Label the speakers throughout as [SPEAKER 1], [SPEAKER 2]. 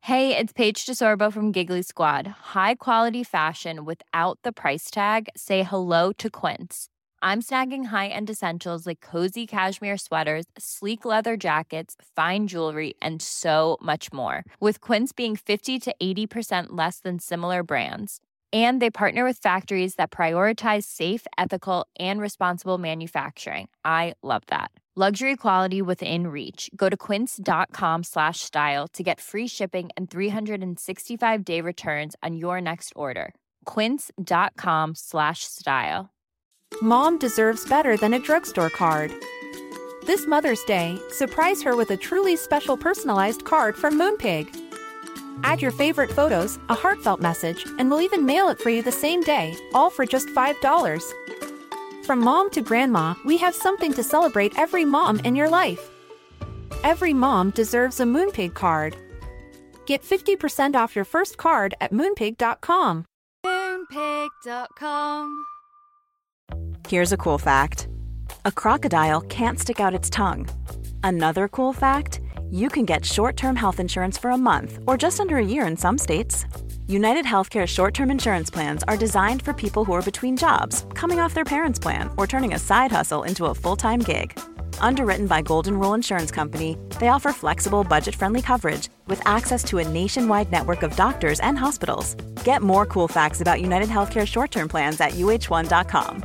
[SPEAKER 1] Hey, it's Paige DeSorbo from Giggly Squad. High quality fashion without the price tag. Say hello to Quince. I'm snagging high-end essentials like cozy cashmere sweaters, sleek leather jackets, fine jewelry, and so much more. With Quince being 50 to 80% less than similar brands. And they partner with factories that prioritize safe, ethical, and responsible manufacturing. I love that. Luxury quality within reach. Go to quince.com/style to get free shipping and 365-day returns on your next order. Quince.com/style.
[SPEAKER 2] Mom deserves better than a drugstore card. This Mother's Day, surprise her with a truly special personalized card from Moonpig. Add your favorite photos, a heartfelt message, and we'll even mail it for you the same day, all for just $5. From mom to grandma, we have something to celebrate every mom in your life. Every mom deserves a Moonpig card. Get 50% off your first card at Moonpig.com.
[SPEAKER 3] Moonpig.com.
[SPEAKER 4] Here's a cool fact. A crocodile can't stick out its tongue. Another cool fact, you can get short-term health insurance for a month or just under a year in some states. United Healthcare short-term insurance plans are designed for people who are between jobs, coming off their parents' plan, or turning a side hustle into a full-time gig. Underwritten by Golden Rule Insurance Company, they offer flexible, budget-friendly coverage with access to a nationwide network of doctors and hospitals. Get more cool facts about United Healthcare short-term plans at uh1.com.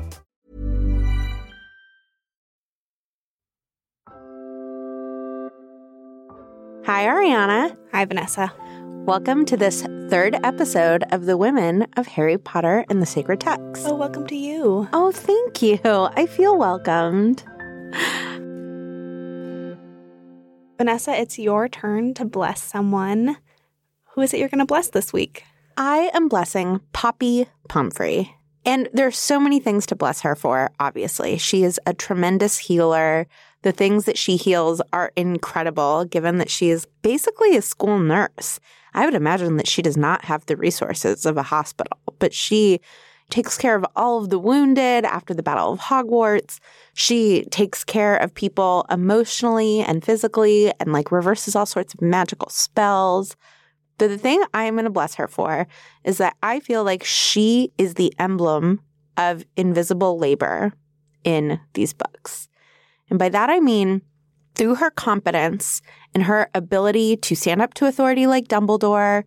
[SPEAKER 5] Hi, Ariana.
[SPEAKER 6] Hi, Vanessa.
[SPEAKER 5] Welcome to this third episode of The Women of Harry Potter and the Sacred Text.
[SPEAKER 6] Oh, welcome to you.
[SPEAKER 5] Oh, thank you. I feel welcomed.
[SPEAKER 6] Vanessa, it's your turn to bless someone. Who is it you're going to bless this week?
[SPEAKER 5] I am blessing Poppy Pomfrey. And there's so many things to bless her for, obviously. She is a tremendous healer. The things that she heals are incredible, given that she is basically a school nurse. I would imagine that she does not have the resources of a hospital, but she takes care of all of the wounded after the Battle of Hogwarts. She takes care of people emotionally and physically and reverses all sorts of magical spells. But the thing I'm going to bless her for is that I feel like she is the emblem of invisible labor in these books. And by that, I mean, through her competence and her ability to stand up to authority like Dumbledore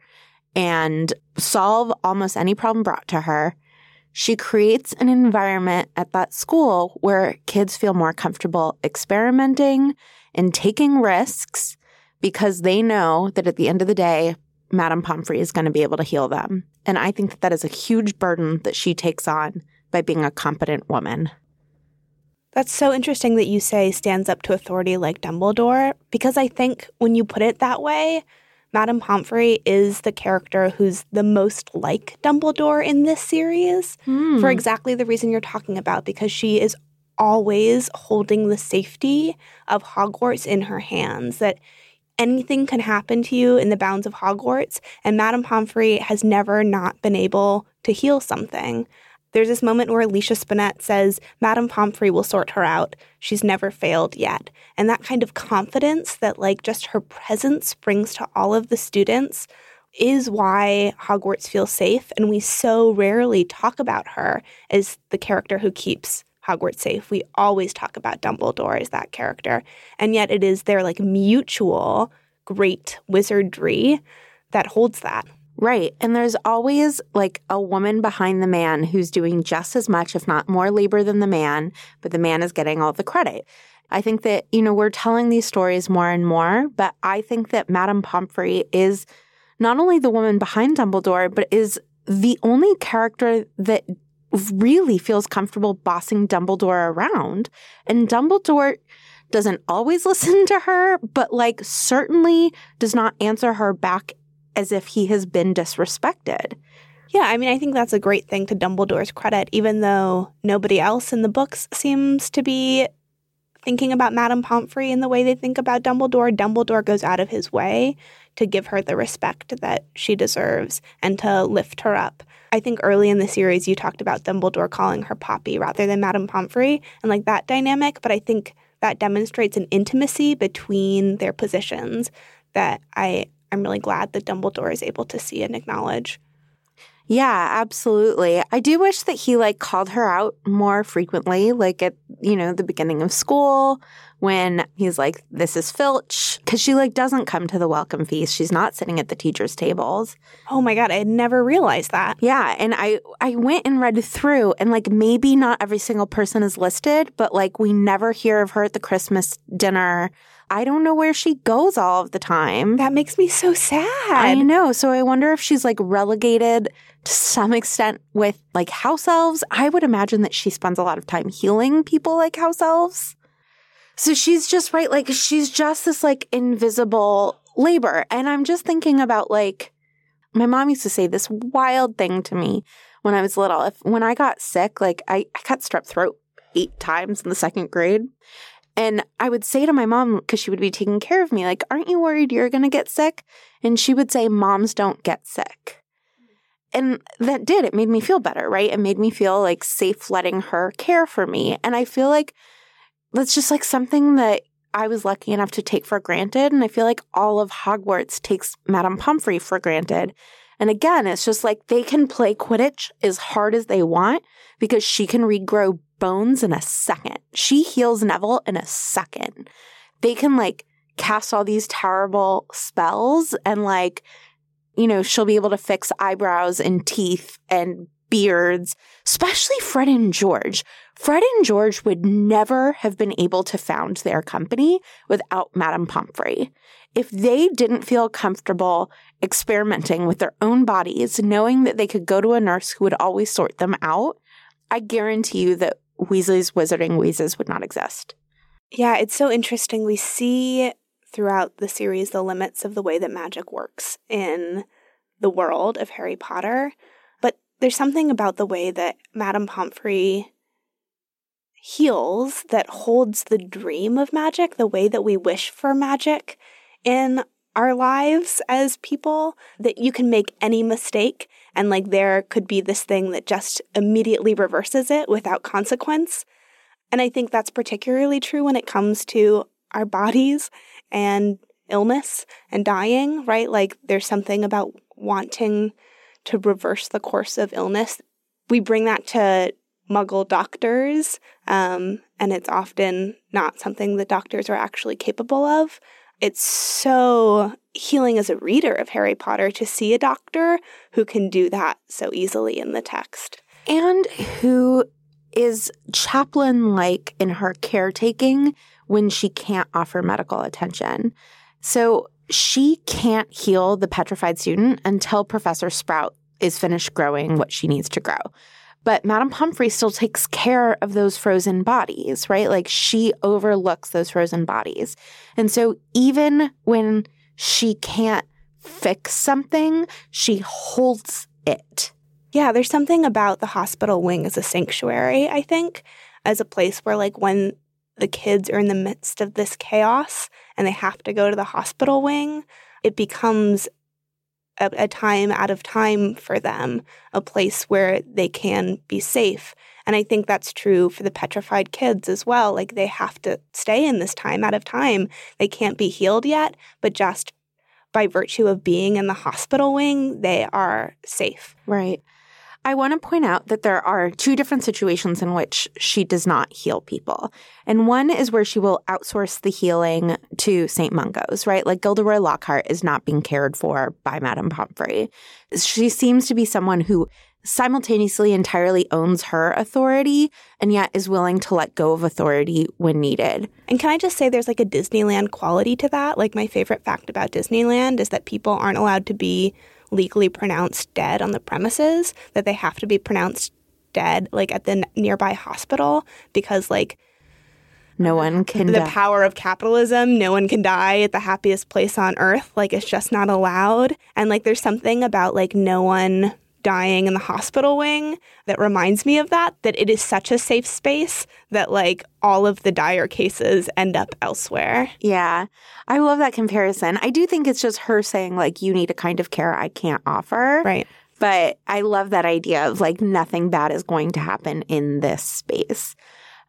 [SPEAKER 5] and solve almost any problem brought to her, she creates an environment at that school where kids feel more comfortable experimenting and taking risks because they know that at the end of the day, Madame Pomfrey is going to be able to heal them. And I think that is a huge burden that she takes on by being a competent woman.
[SPEAKER 6] That's so interesting that you say stands up to authority like Dumbledore, because I think when you put it that way, Madame Pomfrey is the character who's the most like Dumbledore in this series for exactly the reason you're talking about, because she is always holding the safety of Hogwarts in her hands, that anything can happen to you in the bounds of Hogwarts, and Madame Pomfrey has never not been able to heal something. There's this moment where Alicia Spinnet says, Madame Pomfrey will sort her out. She's never failed yet. And that kind of confidence that just her presence brings to all of the students is why Hogwarts feels safe. And we so rarely talk about her as the character who keeps Hogwarts safe. We always talk about Dumbledore as that character. And yet it is their mutual great wizardry that holds that.
[SPEAKER 5] Right. And there's always a woman behind the man who's doing just as much, if not more labor than the man, but the man is getting all the credit. I think that, we're telling these stories more and more, but I think that Madame Pomfrey is not only the woman behind Dumbledore, but is the only character that really feels comfortable bossing Dumbledore around. And Dumbledore doesn't always listen to her, but certainly does not answer her back as if he has been disrespected.
[SPEAKER 6] Yeah, I think that's a great thing to Dumbledore's credit, even though nobody else in the books seems to be thinking about Madame Pomfrey in the way they think about Dumbledore. Dumbledore goes out of his way to give her the respect that she deserves and to lift her up. I think early in the series you talked about Dumbledore calling her Poppy rather than Madame Pomfrey and that dynamic, but I think that demonstrates an intimacy between their positions that I I'm really glad that Dumbledore is able to see and acknowledge.
[SPEAKER 5] Yeah, absolutely. I do wish that he called her out more frequently, at, the beginning of school when he's like, this is Filch, because she doesn't come to the welcome feast. She's not sitting at the teachers' tables.
[SPEAKER 6] Oh my God, I had never realized that.
[SPEAKER 5] Yeah, and I went and read through and maybe not every single person is listed, but we never hear of her at the Christmas dinner. I don't know where she goes all of the time.
[SPEAKER 6] That makes me so sad.
[SPEAKER 5] I know. So I wonder if she's relegated to some extent with house elves. I would imagine that she spends a lot of time healing people like house elves. So she's just she's just this invisible labor. And I'm just thinking about my mom used to say this wild thing to me when I was little. When I got sick, I got strep throat 8 times in the 2nd grade. And I would say to my mom, because she would be taking care of me, aren't you worried you're going to get sick? And she would say, moms don't get sick. And that did. It made me feel better, right? It made me feel safe letting her care for me. And I feel that's just something that I was lucky enough to take for granted. And I feel all of Hogwarts takes Madame Pomfrey for granted. And again, it's just they can play Quidditch as hard as they want because she can regrow bones in a second. She heals Neville in a second. They can cast all these terrible spells and she'll be able to fix eyebrows and teeth and beards, especially Fred and George. Fred and George would never have been able to found their company without Madame Pomfrey. If they didn't feel comfortable experimenting with their own bodies, knowing that they could go to a nurse who would always sort them out, I guarantee you that Weasley's Wizarding Wheezes would not exist.
[SPEAKER 6] Yeah, it's so interesting. We see throughout the series the limits of the way that magic works in the world of Harry Potter. But there's something about the way that Madame Pomfrey heals that holds the dream of magic, the way that we wish for magic in our lives as people, that you can make any mistake and there could be this thing that just immediately reverses it without consequence. And I think that's particularly true when it comes to our bodies and illness and dying, right? There's something about wanting to reverse the course of illness. We bring that to Muggle doctors, and it's often not something that doctors are actually capable of. It's so healing as a reader of Harry Potter to see a doctor who can do that so easily in the text.
[SPEAKER 5] And who is chaplain-like in her caretaking when she can't offer medical attention. So she can't heal the petrified student until Professor Sprout is finished growing what she needs to grow. But Madame Pomfrey still takes care of those frozen bodies, right? She overlooks those frozen bodies. And so even when she can't fix something, she holds it.
[SPEAKER 6] Yeah, there's something about the hospital wing as a sanctuary, I think, as a place where when the kids are in the midst of this chaos and they have to go to the hospital wing, it becomes a time out of time for them, a place where they can be safe. And I think that's true for the petrified kids as well. They have to stay in this time out of time. They can't be healed yet, but just by virtue of being in the hospital wing, they are safe.
[SPEAKER 5] Right. I want to point out that there are 2 different situations in which she does not heal people. And one is where she will outsource the healing to St. Mungo's, right? Gilderoy Lockhart is not being cared for by Madame Pomfrey. She seems to be someone who simultaneously entirely owns her authority and yet is willing to let go of authority when needed.
[SPEAKER 6] And can I just say there's a Disneyland quality to that? My favorite fact about Disneyland is that people aren't allowed to be legally pronounced dead on the premises, that they have to be pronounced dead at the nearby hospital because
[SPEAKER 5] no one can
[SPEAKER 6] the power of capitalism, no one can die at the happiest place on earth. It's just not allowed. And there's something about no one dying in the hospital wing that reminds me of that it is such a safe space that all of the dire cases end up elsewhere.
[SPEAKER 5] Yeah. I love that comparison. I do think it's just her saying you need a kind of care I can't offer.
[SPEAKER 6] Right.
[SPEAKER 5] But I love that idea of nothing bad is going to happen in this space.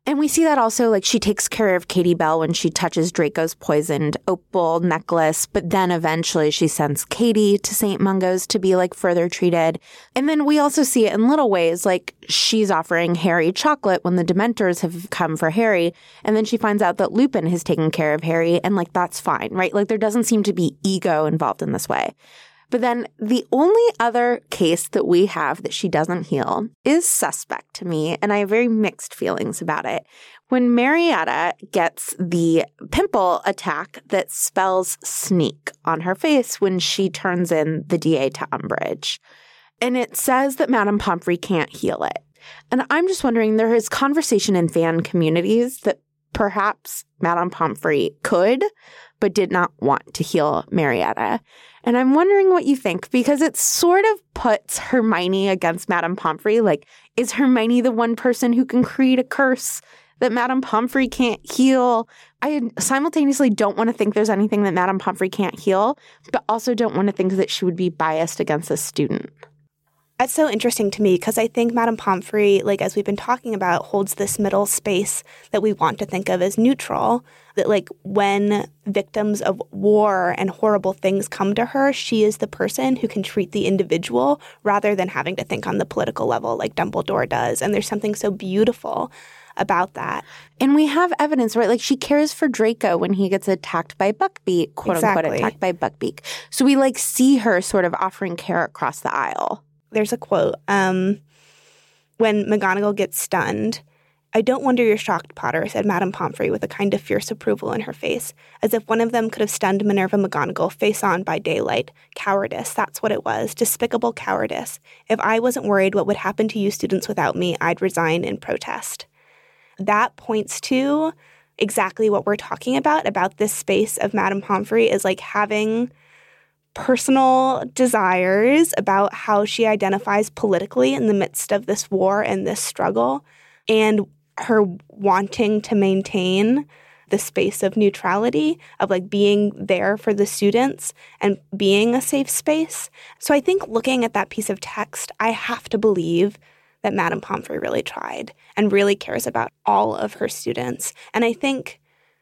[SPEAKER 5] And we see that also, like, she takes care of Katie Bell when she touches Draco's poisoned opal necklace, but then eventually she sends Katie to St. Mungo's to be, like, further treated. And then we also see it in little ways, like she's offering Harry chocolate when the Dementors have come for Harry, and then she finds out that Lupin has taken care of Harry, and, like, that's fine, right? Like, there doesn't seem to be ego involved in this way. But then the only other case that we have that she doesn't heal is suspect to me, and I have very mixed feelings about it. When Marietta gets the pimple attack that spells sneak on her face when she turns in the DA to Umbridge, and it says that Madame Pomfrey can't heal it. And I'm just wondering, there is conversation in fan communities that perhaps Madame Pomfrey could, but did not want to heal Marietta. And I'm wondering what you think, because it sort of puts Hermione against Madame Pomfrey. Like, is Hermione the one person who can create a curse that Madame Pomfrey can't heal? I simultaneously don't want to think there's anything that Madame Pomfrey can't heal, but also don't want to think that she would be biased against a student.
[SPEAKER 6] That's so interesting to me because I think Madame Pomfrey, like as we've been talking about, holds this middle space that we want to think of as neutral, that like when victims of war and horrible things come to her, she is the person who can treat the individual rather than having to think on the political level like Dumbledore does. And there's something so beautiful about that.
[SPEAKER 5] And we have evidence, right? Like she cares for Draco when he gets attacked by Buckbeak, quote unquote, attacked by Buckbeak. So we like see her sort of offering care across the aisle.
[SPEAKER 6] There's a quote, when McGonagall gets stunned, "I don't wonder you're shocked, Potter," said Madame Pomfrey with a kind of fierce approval in her face, as if one of them could have stunned Minerva McGonagall face on by daylight. Cowardice, that's what it was, despicable cowardice. If I wasn't worried what would happen to you students without me, I'd resign in protest. That points to exactly what we're talking about this space of Madame Pomfrey is like having personal desires about how she identifies politically in the midst of this war and this struggle, and her wanting to maintain the space of neutrality, of like being there for the students and being a safe space. So I think looking at that piece of text, I have to believe that Madame Pomfrey really tried and really cares about all of her students. And I think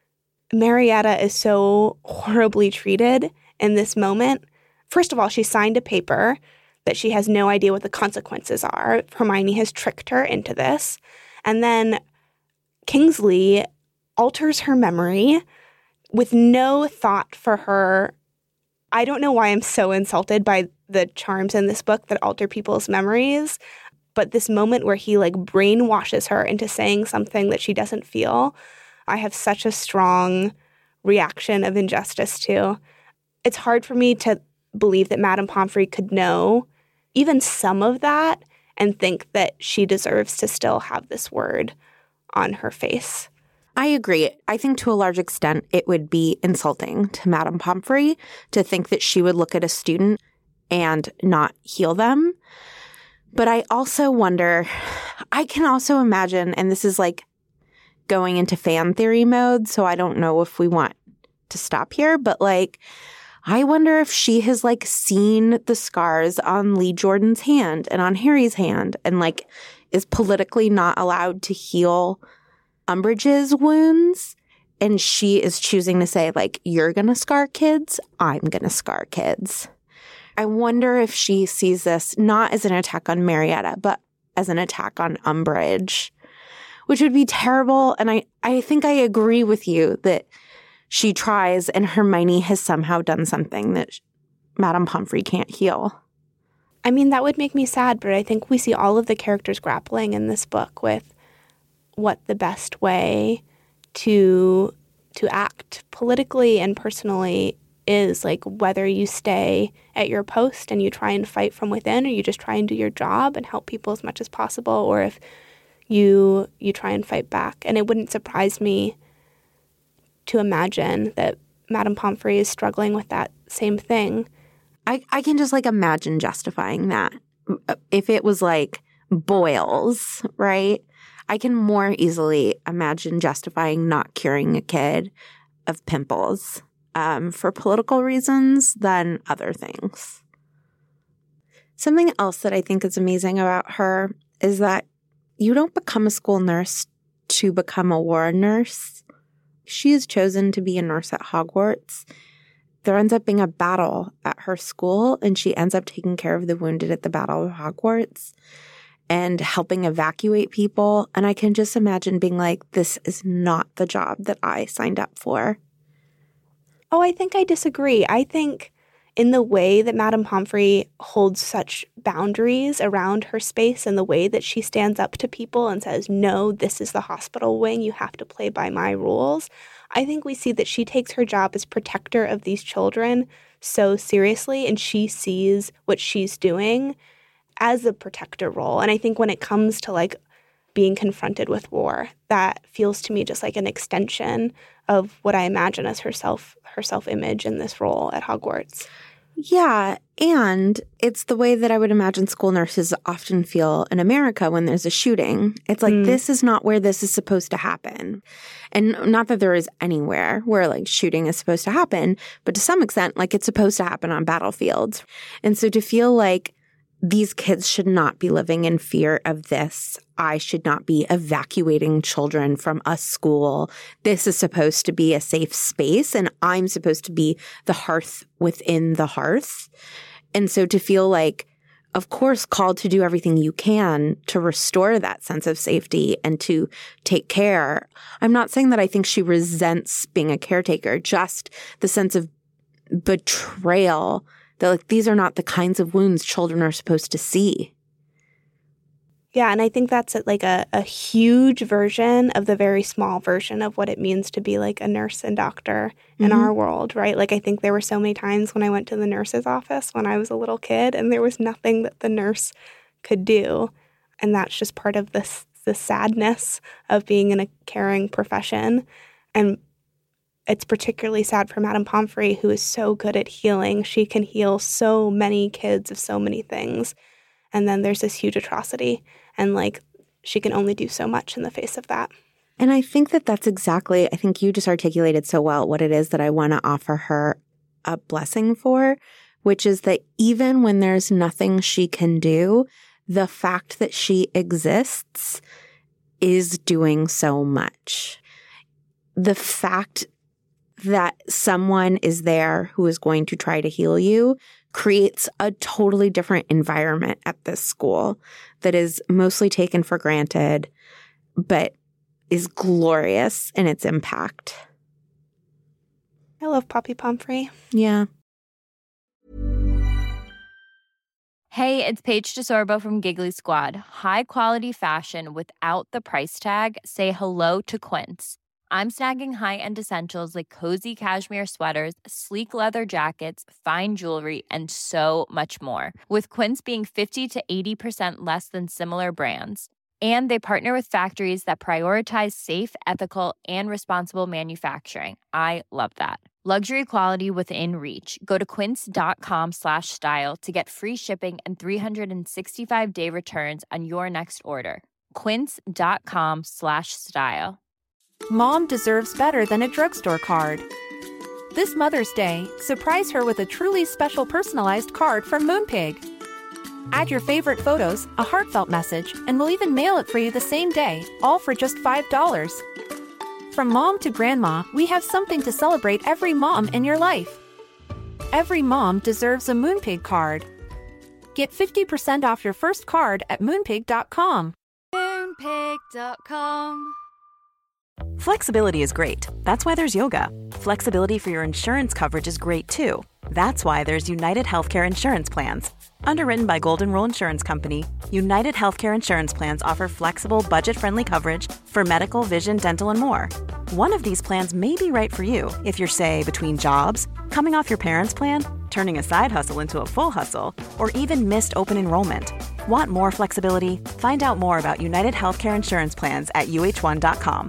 [SPEAKER 6] Marietta is so horribly treated in this moment. First of all, she signed a paper that she has no idea what the consequences are. Hermione has tricked her into this. And then Kingsley alters her memory with no thought for her. I don't know why I'm so insulted by the charms in this book that alter people's memories, but this moment where he like brainwashes her into saying something that she doesn't feel, I have such a strong reaction of injustice to. It's hard for me to believe that Madame Pomfrey could know even some of that and think that she deserves to still have this word on her face.
[SPEAKER 5] I agree. I think to a large extent it would be insulting to Madame Pomfrey to think that she would look at a student and not heal them. But I also wonder, I can also imagine, and this is like going into fan theory mode, so I don't know if we want to stop here, but like, I wonder if she has like seen the scars on Lee Jordan's hand and on Harry's hand and like is politically not allowed to heal Umbridge's wounds. And she is choosing to say like, you're going to scar kids, I'm going to scar kids. I wonder if she sees this not as an attack on Marietta, but as an attack on Umbridge, which would be terrible. And I think I agree with you that she tries and Hermione has somehow done something that Madame Pomfrey can't heal.
[SPEAKER 6] I mean, that would make me sad, but I think we see all of the characters grappling in this book with what the best way to act politically and personally is, like whether you stay at your post and you try and fight from within, or you just try and do your job and help people as much as possible, or if you try and fight back. And it wouldn't surprise me to imagine that Madame Pomfrey is struggling with that same thing.
[SPEAKER 5] I can just like imagine justifying that. If it was like boils, right? I can more easily imagine justifying not curing a kid of pimples for political reasons than other things. Something else that I think is amazing about her is that you don't become a school nurse to become a war nurse. She is chosen to be a nurse at Hogwarts. There ends up being a battle at her school, and she ends up taking care of the wounded at the Battle of Hogwarts and helping evacuate people. And I can just imagine being like, this is not the job that I signed up for.
[SPEAKER 6] Oh, I think I disagree. I think in the way that Madame Pomfrey holds such boundaries around her space and the way that she stands up to people and says, no, this is the hospital wing, you have to play by my rules, I think we see that she takes her job as protector of these children so seriously, and she sees what she's doing as a protector role. And I think when it comes to like being confronted with war, that feels to me just like an extension of what I imagine as her self-image in this role at Hogwarts.
[SPEAKER 5] Yeah, and it's the way that I would imagine school nurses often feel in America when there's a shooting. It's like, this is not where this is supposed to happen. And not that there is anywhere where like shooting is supposed to happen, but to some extent, like it's supposed to happen on battlefields. And so to feel like these kids should not be living in fear of this. I should not be evacuating children from a school. This is supposed to be a safe space, and I'm supposed to be the hearth within the hearth. And so to feel like, of course, called to do everything you can to restore that sense of safety and to take care. I'm not saying that I think she resents being a caretaker, just the sense of betrayal that like these are not the kinds of wounds children are supposed to see.
[SPEAKER 6] Yeah, and I think that's like a huge version of the very small version of what it means to be like a nurse and doctor in our world, right? Like I think there were so many times when I went to the nurse's office when I was a little kid and there was nothing that the nurse could do. And that's just part of the sadness of being in a caring profession. And it's particularly sad for Madame Pomfrey, who is so good at healing. She can heal so many kids of so many things. And then there's this huge atrocity. And, like, she can only do so much in the face of that.
[SPEAKER 5] And I think that that's exactly, I think you just articulated so well what it is that I want to offer her a blessing for, which is that even when there's nothing she can do, the fact that she exists is doing so much. The fact that someone is there who is going to try to heal you creates a totally different environment at this school that is mostly taken for granted, but is glorious in its impact.
[SPEAKER 6] I love Poppy Pomfrey.
[SPEAKER 5] Yeah.
[SPEAKER 1] Hey, it's Paige DeSorbo from Giggly Squad. High quality fashion without the price tag. Say hello to Quince. I'm snagging high-end essentials like cozy cashmere sweaters, sleek leather jackets, fine jewelry, and so much more. With Quince being 50 to 80% less than similar brands. And they partner with factories that prioritize safe, ethical, and responsible manufacturing. I love that. Luxury quality within reach. Go to quince.com/style to get free shipping and 365-day returns on your next order. Quince.com/style.
[SPEAKER 2] Mom deserves better than a drugstore card. This Mother's Day, surprise her with a truly special personalized card from Moonpig. Add your favorite photos, a heartfelt message, and we'll even mail it for you the same day, all for just $5. From mom to grandma, we have something to celebrate every mom in your life. Every mom deserves a Moonpig card. Get 50% off your first card at Moonpig.com.
[SPEAKER 3] Moonpig.com.
[SPEAKER 4] Flexibility is great. That's why there's yoga. Flexibility for your insurance coverage is great too. That's why there's United Healthcare Insurance Plans. Underwritten by Golden Rule Insurance Company, United Healthcare Insurance Plans offer flexible, budget-friendly coverage for medical, vision, dental, and more. One of these plans may be right for you if you're, say, between jobs, coming off your parents' plan, turning a side hustle into a full hustle, or even missed open enrollment. Want more flexibility? Find out more about United Healthcare Insurance Plans at uh1.com.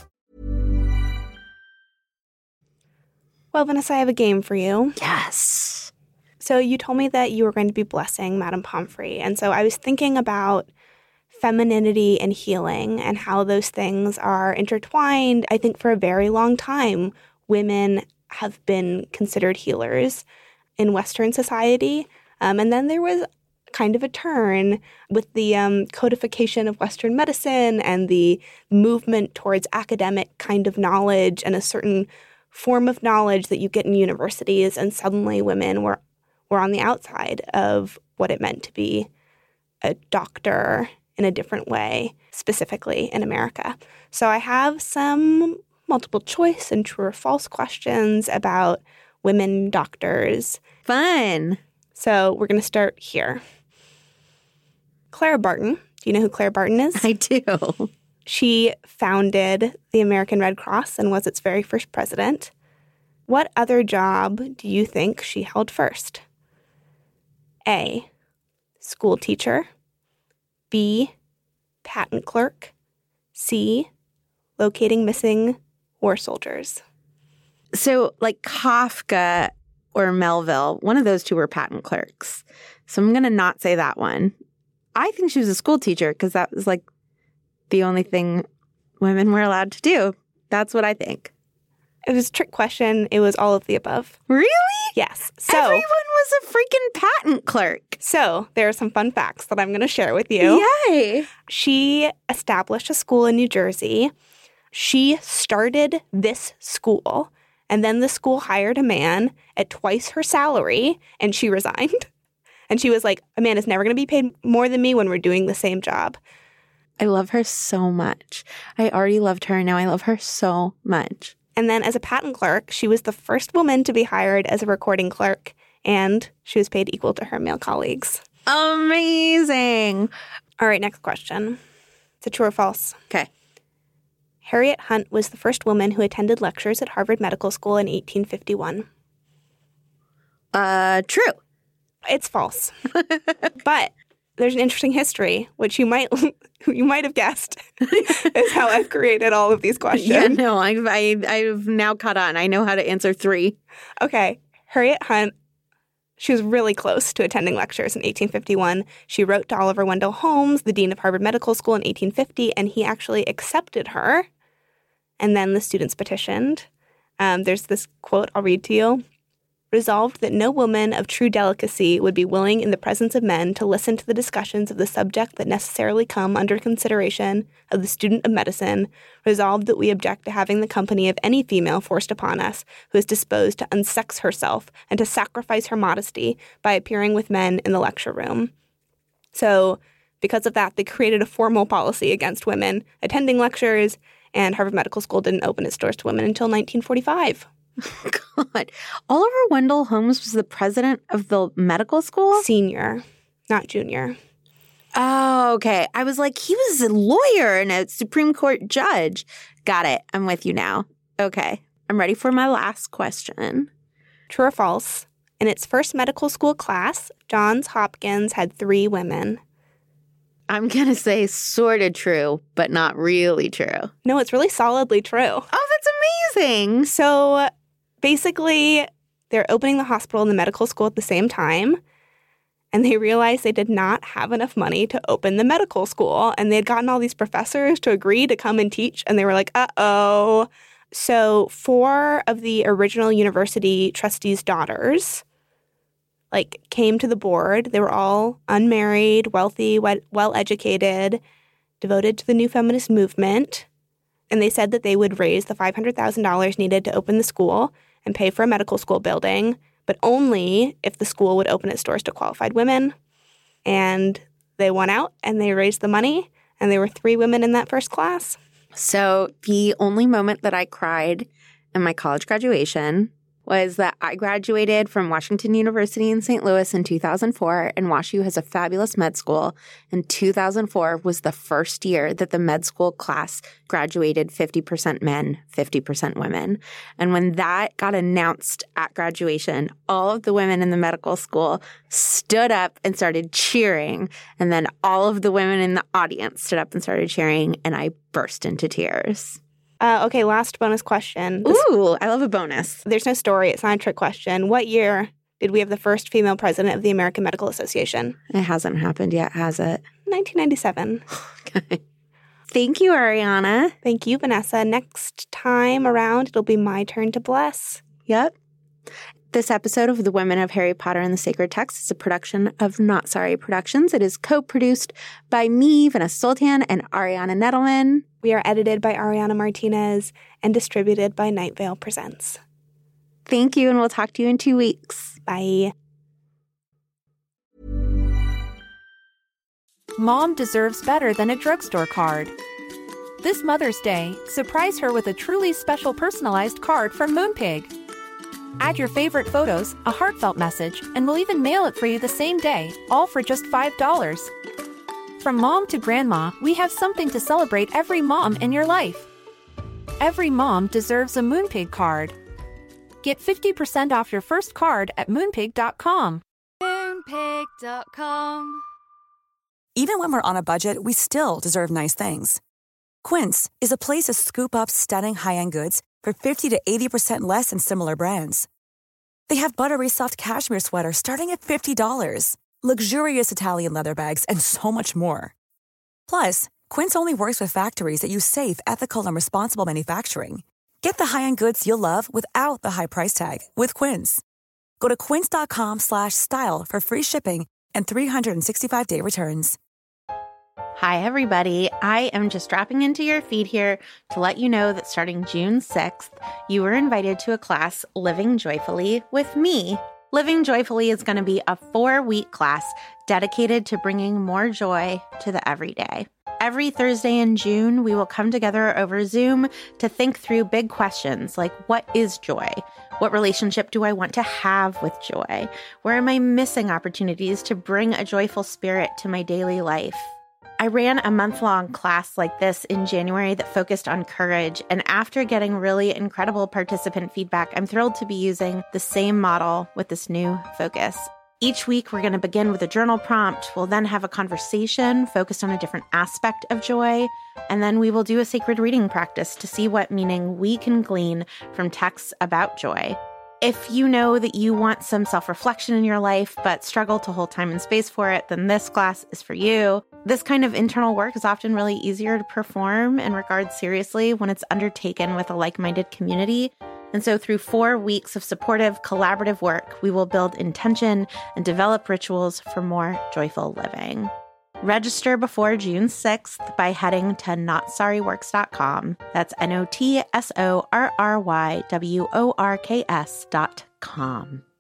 [SPEAKER 6] Well, Vanessa, I have a game for you.
[SPEAKER 5] Yes.
[SPEAKER 6] So you told me that you were going to be blessing Madame Pomfrey. And so I was thinking about femininity and healing and how those things are intertwined. I think for a very long time, women have been considered healers in Western society. And then there was kind of a turn with the codification of Western medicine and the movement towards academic kind of knowledge and a certain form of knowledge that you get in universities. And suddenly women were on the outside of what it meant to be a doctor in a different way, specifically in America. So I have some multiple choice and true or false questions about women doctors.
[SPEAKER 5] Fun.
[SPEAKER 6] So we're going to start here. Clara Barton. Do you know who Clara Barton is?
[SPEAKER 5] I do.
[SPEAKER 6] She founded the American Red Cross and was its very first president. What other job do you think she held first? A, school teacher. B, patent clerk. C, locating missing war soldiers.
[SPEAKER 5] So like Kafka or Melville, one of those two were patent clerks. So I'm going to not say that one. I think she was a school teacher because that was like the only thing women were allowed to do. That's what I think.
[SPEAKER 6] It was a trick question. It was all of the above.
[SPEAKER 5] Really?
[SPEAKER 6] Yes. So
[SPEAKER 5] everyone was a freaking patent clerk.
[SPEAKER 6] So there are some fun facts that I'm going to share with you.
[SPEAKER 5] Yay.
[SPEAKER 6] She established a school in New Jersey. She started this school, and then the school hired a man at twice her salary, and she resigned. And she was like, a man is never going to be paid more than me when we're doing the same job.
[SPEAKER 5] I love her so much. I already loved her. Now I love her so much.
[SPEAKER 6] And then as a patent clerk, she was the first woman to be hired as a recording clerk, and she was paid equal to her male colleagues.
[SPEAKER 5] Amazing.
[SPEAKER 6] All right, next question. It's a true or false?
[SPEAKER 5] Okay.
[SPEAKER 6] Harriet Hunt was the first woman who attended lectures at Harvard Medical School in 1851.
[SPEAKER 5] True.
[SPEAKER 6] It's false. But there's an interesting history, which you might have guessed is how I've created all of these questions.
[SPEAKER 5] Yeah, no, I've now caught on. I know how to answer 3.
[SPEAKER 6] Okay. Harriet Hunt, she was really close to attending lectures in 1851. She wrote to Oliver Wendell Holmes, the dean of Harvard Medical School, in 1850, and he actually accepted her. And then the students petitioned. There's this quote I'll read to you. Resolved that no woman of true delicacy would be willing in the presence of men to listen to the discussions of the subject that necessarily come under consideration of the student of medicine. Resolved that we object to having the company of any female forced upon us who is disposed to unsex herself and to sacrifice her modesty by appearing with men in the lecture room. So because of that, they created a formal policy against women attending lectures, and Harvard Medical School didn't open its doors to women until 1945.
[SPEAKER 5] God. Oliver Wendell Holmes was the president of the medical school?
[SPEAKER 6] Senior, not junior.
[SPEAKER 5] Oh, okay. I was like, he was a lawyer and a Supreme Court judge. Got it. I'm with you now. Okay. I'm ready for my last question.
[SPEAKER 6] True or false? In its first medical school class, Johns Hopkins had 3 women.
[SPEAKER 5] I'm going to say sort of true, but not really true.
[SPEAKER 6] No, it's really solidly true.
[SPEAKER 5] Oh, that's amazing.
[SPEAKER 6] So basically, they're opening the hospital and the medical school at the same time, and they realized they did not have enough money to open the medical school, and they had gotten all these professors to agree to come and teach, and they were like, uh-oh. So 4 of the original university trustees' daughters came to the board. They were all unmarried, wealthy, well-educated, devoted to the new feminist movement. And they said that they would raise the $500,000 needed to open the school and pay for a medical school building, but only if the school would open its doors to qualified women. And they won out, and they raised the money, and there were 3 women in that first class.
[SPEAKER 5] So the only moment that I cried in my college graduation was that I graduated from Washington University in St. Louis in 2004, and WashU has a fabulous med school. And 2004 was the first year that the med school class graduated 50% men, 50% women. And when that got announced at graduation, all of the women in the medical school stood up and started cheering. And then all of the women in the audience stood up and started cheering, and I burst into tears.
[SPEAKER 6] Okay, last bonus question.
[SPEAKER 5] Ooh, I love a bonus.
[SPEAKER 6] There's no story. It's not a trick question. What year did we have the first female president of the American Medical Association?
[SPEAKER 5] It hasn't happened yet, has it?
[SPEAKER 6] 1997.
[SPEAKER 5] Okay. Thank you, Ariana.
[SPEAKER 6] Thank you, Vanessa. Next time around, it'll be my turn to bless.
[SPEAKER 5] Yep. This episode of The Women of Harry Potter and the Sacred Text is a production of Not Sorry Productions. It is co-produced by me, Vanessa Sultan, and Ariana Nettleman.
[SPEAKER 6] We are edited by Ariana Martinez and distributed by Night Vale Presents.
[SPEAKER 5] Thank you, and we'll talk to you in 2 weeks.
[SPEAKER 6] Bye.
[SPEAKER 2] Mom deserves better than a drugstore card. This Mother's Day, surprise her with a truly special personalized card from Moonpig. Add your favorite photos, a heartfelt message, and we'll even mail it for you the same day, all for just $5. From mom to grandma, we have something to celebrate every mom in your life. Every mom deserves a Moonpig card. Get 50% off your first card at Moonpig.com.
[SPEAKER 3] Moonpig.com.
[SPEAKER 7] Even when we're on a budget, we still deserve nice things. Quince is a place to scoop up stunning high-end goods for 50 to 80% less than similar brands. They have buttery soft cashmere sweaters starting at $50, luxurious Italian leather bags, and so much more. Plus, Quince only works with factories that use safe, ethical, and responsible manufacturing. Get the high-end goods you'll love without the high price tag with Quince. Go to quince.com/style for free shipping and 365-day returns.
[SPEAKER 5] Hi, everybody. I am just dropping into your feed here to let you know that starting June 6th, you were invited to a class, Living Joyfully, with me. Living Joyfully is going to be a 4-week class dedicated to bringing more joy to the everyday. Every Thursday in June, we will come together over Zoom to think through big questions like, what is joy? What relationship do I want to have with joy? Where am I missing opportunities to bring a joyful spirit to my daily life? I ran a month-long class like this in January that focused on courage, and after getting really incredible participant feedback, I'm thrilled to be using the same model with this new focus. Each week, we're going to begin with a journal prompt. We'll then have a conversation focused on a different aspect of joy, and then we will do a sacred reading practice to see what meaning we can glean from texts about joy. If you know that you want some self-reflection in your life but struggle to hold time and space for it, then this class is for you. This kind of internal work is often really easier to perform and regard seriously when it's undertaken with a like-minded community. And so through 4 weeks of supportive, collaborative work, we will build intention and develop rituals for more joyful living. Register before June 6th by heading to NotSorryWorks.com. That's NotSorryWorks.com.